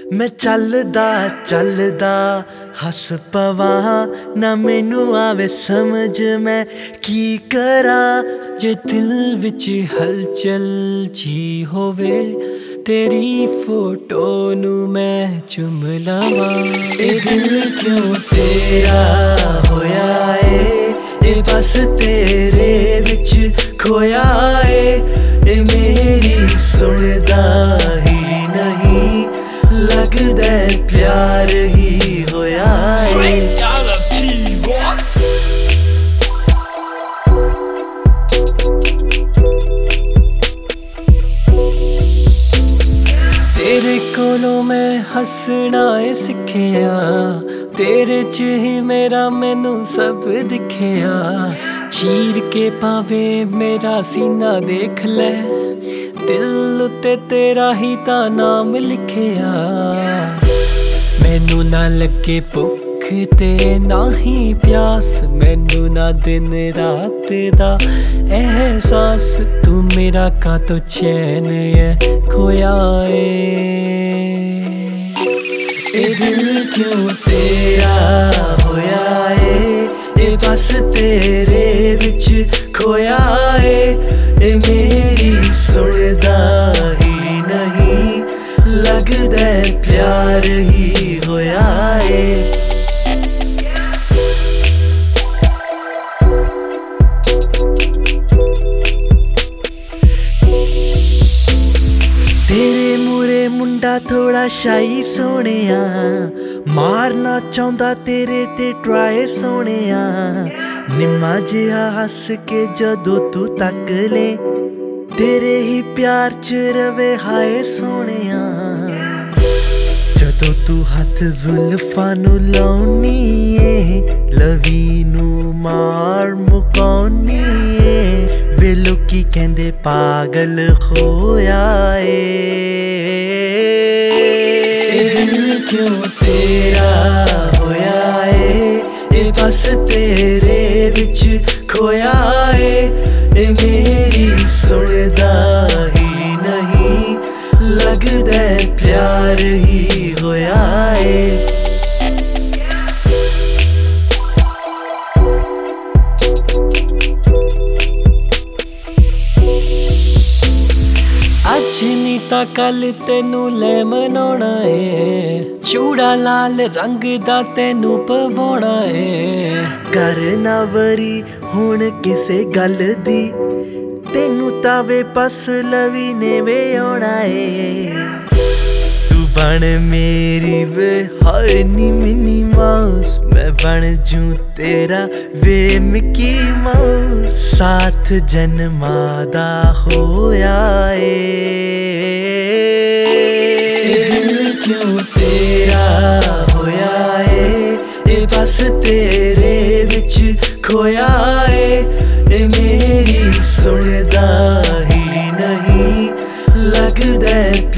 मैं चलदा चलदा हस पवा ना मैनू आवे समझ मैं की करा। जे दिल विच हलचल जी होवे तेरी फोटो नू मैं चुम लवां। ए दिल क्यों तेरा होया ए बस तेरे विच खोया ए मेरी सुनदा ही नहीं लगदा प्यार ही होया तेरे कोलों मैं हसना सिखिया तेरे च ही मेरा मैनू सब दिखिया। चीर के पावे मेरा सीना देख ले दिल उत्ते तेरा ही ता नाम लिखिया। मैनू ना लगे भुख ते ना ही प्यास मैनू ना दिन रात दा एहसास तू मेरा का तो चैन है खोया ए दिल क्यों तेरा होया ए बस तेरे विच खोया ए मेरी सुनदा ही नहीं लगदा प्यार ही होया तेरे मूरे मुंडा थोड़ा शाई सोनिया मारना चाहता तेरे ते ट्राई सोनिया। निम्मा जिहा हस के जदों तू तक ले तेरे ही प्यार च रवे हाय सोनिया। जदों तू हथ जुल्फां नू लाउनी लवी नू मार मुकाउनी वे लोकी कहंदे पागल होया क्यों तेरा होया ए बस तेरे विच खोया ए मेरी सुनदा ही नहीं लगदा प्यार ही होया अज नी ता कल तेनू ले मनाउणा चूड़ा लाल रंग दा तेनू पवाउणा करना वरी हुण किसे गल दी तेनू तावे पस लवी ने वे आउणा तू बन मेरी वे हाय नी मिनी माउस मैं बन जूं तेरा वे मिकी माउस साथ जन्मा दा होया क्यों तेरा होया ए बस तेरे विच खोया ए मेरी सुनदा ही नहीं लगदा